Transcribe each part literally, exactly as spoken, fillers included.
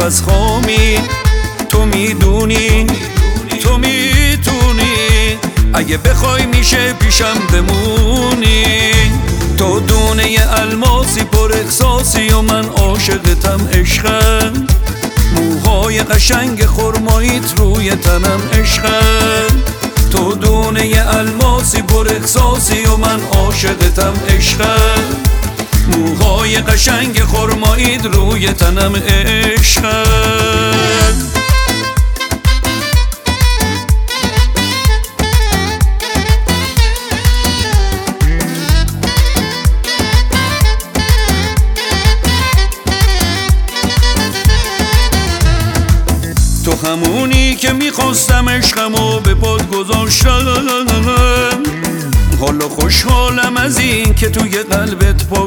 نفس خامی. تو میدونی تو میتونی، اگه بخوای میشه پیشم بمونی. تو دونه الماسی پر احساسی و من عاشقتم عشقم. موهای قشنگ خرماییت روی تنم عشقم. تو دونه الماسی پر احساسی و من عاشقتم عشقم. موهای قشنگ خرماییت روی تنم عشقم. تو همونی که میخواستم عشقمو به پات گذاشتم. حالا خوشحالم از این که توی قلبت پا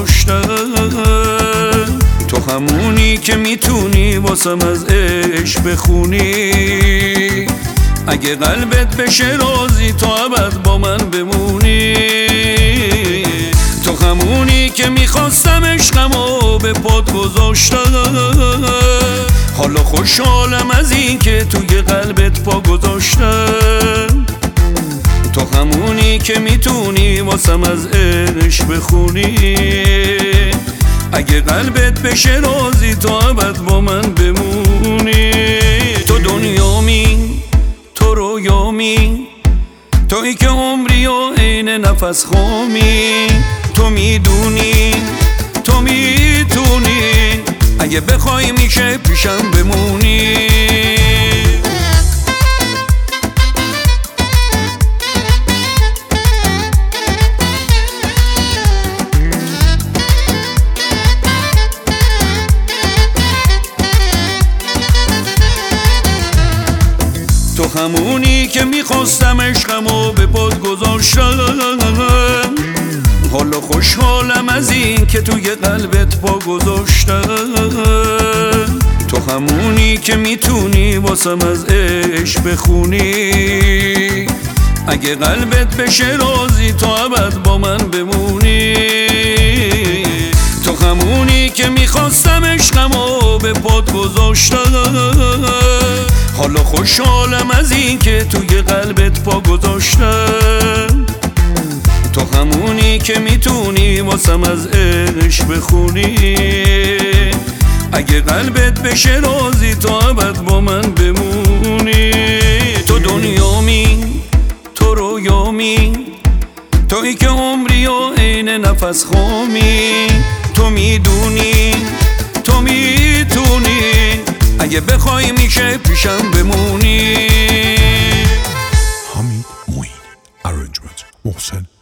گذاشتم. تو همونی که میتونی واسم از عشق بخونی. اگه قلبت بشه راضی تو ابد با من بمونی. تو همونی که میخواستم عشقمو به پات گذاشتم. حالا خوشحالم از این که توی قلبت پا گذاشتم. تو همونی که میتونی واسم از عشق بخونی. اگه قلبت بشه راضی تو ابد با من بمونی. تو دنیامی، تو رویامی، تویی که عمری و عین نفس خامی. تو میدونی تو میتونی، اگه بخوای میشه پیشم بمونی. تو همونی که میخواستم عشقمو به پات گذاشتم. حالا خوشحالم از این که توی قلبت پا گذاشتم. تو همونی که میتونی واسم از عشق بخونی. اگه قلبت بشه راضی تو ابد با من بمونی. تو همونی که میخواستم عشقمو به پات گذاشتم. حالا خوشحالم از این که توی قلبت پا گذاشتم. تو همونی که میتونی واسم از عشق بخونی. اگه قلبت بشه راضی تو ابد با من بمونی. تو دنیامی، تو رویامی، تویی که عمری و عین نفس خامی. تو میدونی تو میتونی، اگه بخوای میشه پیشم بمونی. حمید موین. Arrangement محسن